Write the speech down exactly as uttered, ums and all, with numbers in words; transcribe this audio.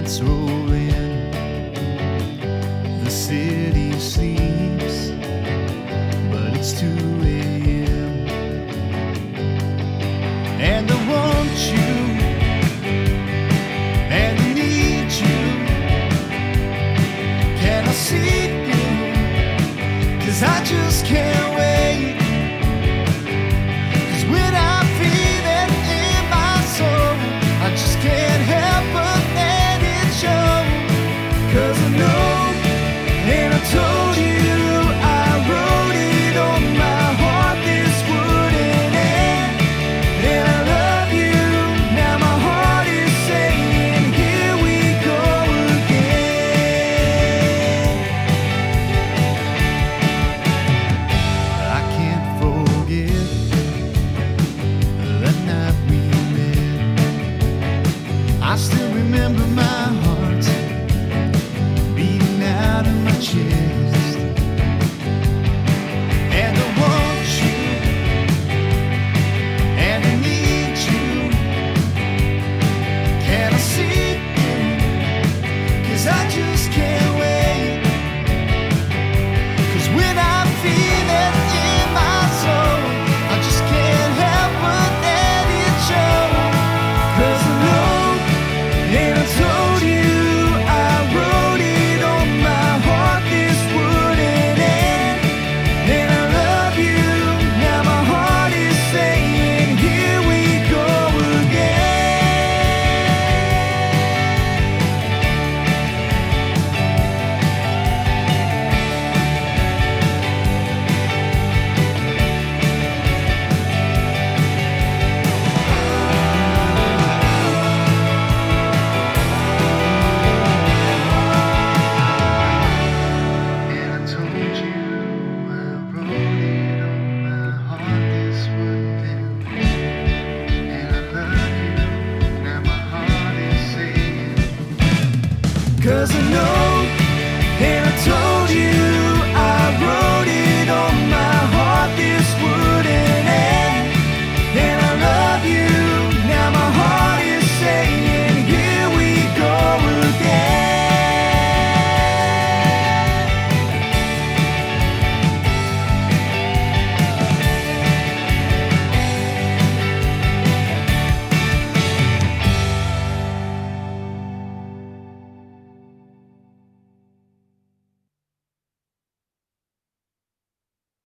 lights roll in, the city sleeps, but it's two a.m. and I want you, and I need you. Can I see you? 'Cause I just can't wait. 'Cause when I feel it in my soul, I just can't help but let it show. 'Cause I know, and I told you, I wrote it on my heart, this wouldn't end. And I love you, now my heart is saying, here we go again. I can't forget the night we met. I still remember my heart beating out of my chest. And I want you, and I need you. Can I see you? 'Cause I just can't wait. 'Cause when I feel it in my soul, I just can't help but let it show. 'Cause I know, and I told you, I wrote it on my heart, this wouldn't end. And I love you, now my heart is saying, here we go again. 'And I told you, I wrote it on my heart, this wouldn't end. And I love you, now my heart is saying. 'Cause I know, and I told